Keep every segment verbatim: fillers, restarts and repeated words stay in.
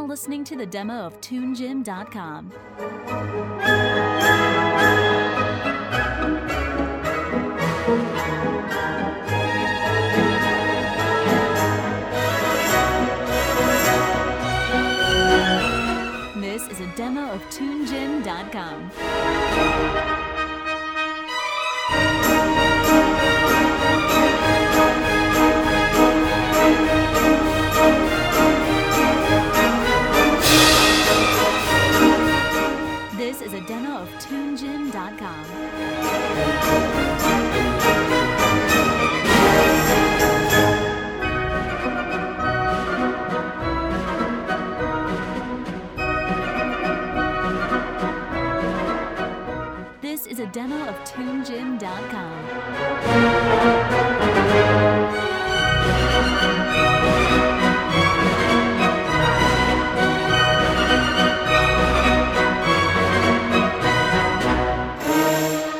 listening to the demo of Tune Gym dot com. This is a demo of Tune Gym dot com. This is a demo of Tune Gym dot com. This is a demo of Tune Gym dot com.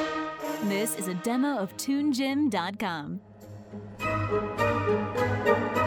This is a demo of Tune Gym dot com.